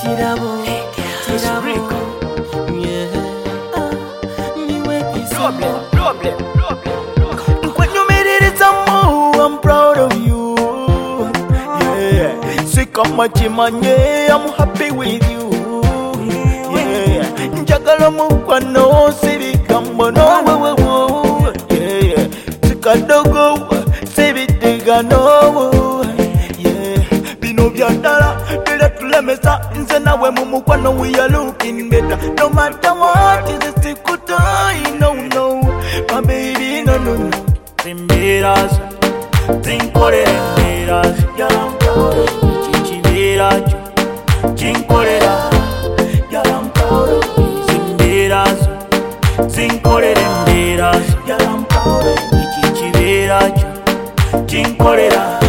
Tirabo, yeah. Problem. When you made it, it's a move. I'm proud of you. Yeah, sick of my chimanye. I'm happy with you. Yeah, Jagala Mukano, Civi Kambono. Yeah, Sikadogo, Civi Digano. Yeah, Bino Biandara, Mesa, Nzena, when Mumukwano, we are looking better. No matter what, is a secret. No, my baby, no. Timberas, Tinkore, Yalam Kauro, Chichiveras, Chinkorera, Yalam Kauro, Timberas, Tinkore, Yalam Kauro, Chichiveras, Chinkorera.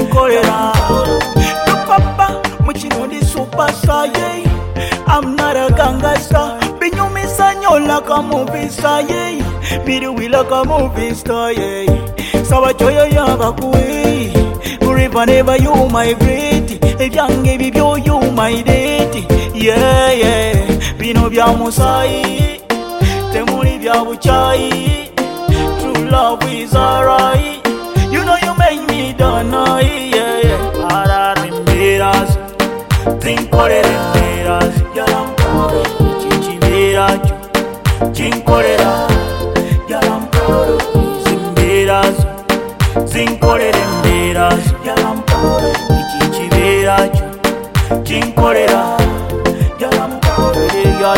No papa, muchino di super saye. I'm not a gangster. Binyo misanyo like a movie star, yeah. Bidu we like a movie star, yeah. Sawa choyo yabakuwe. Forever never you migrate. If young baby you my date. Yeah. Bino bya musai. Temuri bya buchai. True love is alright. You know you make me done, yeah. Arimberas, Tinkore, Yalam Kauro, Chichiveras, Chinkorera, Yalam Kauro, Timberas, Tinkore, Yalam Kauro, Chichiveras, Chinkorera, Yalam Kauro.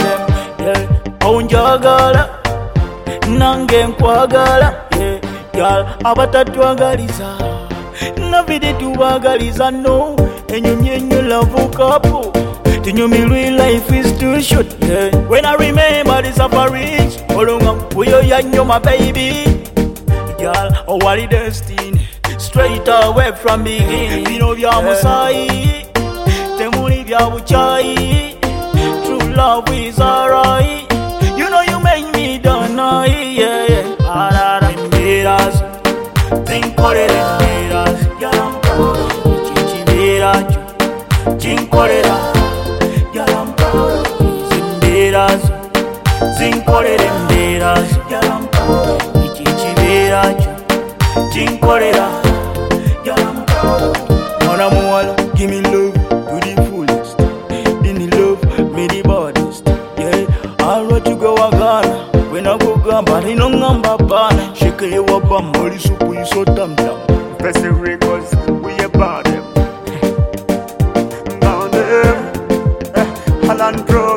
Yeah. Onjagala, nange nkwagala, yeah. Girl, abatatwagaliza, nabide tubagaliza, no. Enyo love couple. To know me real life is too short, yeah. When I remember the suffering, Olunga, we are young, my baby. Girl, oh what is destiny? Straight away from beginning. You know you're Musai. Temuri vya buchai. True love is alright. You know you make me done, yeah. Arimberas, Tinkore, Yalam Kauro, Chichiveras, Chinkorera, Yalam Kauro, Timberas, Tinkore, Yalam Kauro, Chichiveras, Chinkorera, Yalam Kauro. Mona Moala, give me love to the fullest. In the love, me the baddest. Yeah, I want to go a Ghana. When I go Gamba, I know ngamba bana. Shake your bum, body soup, you so damn. Press the records, we about them. Down them, Alan Pro.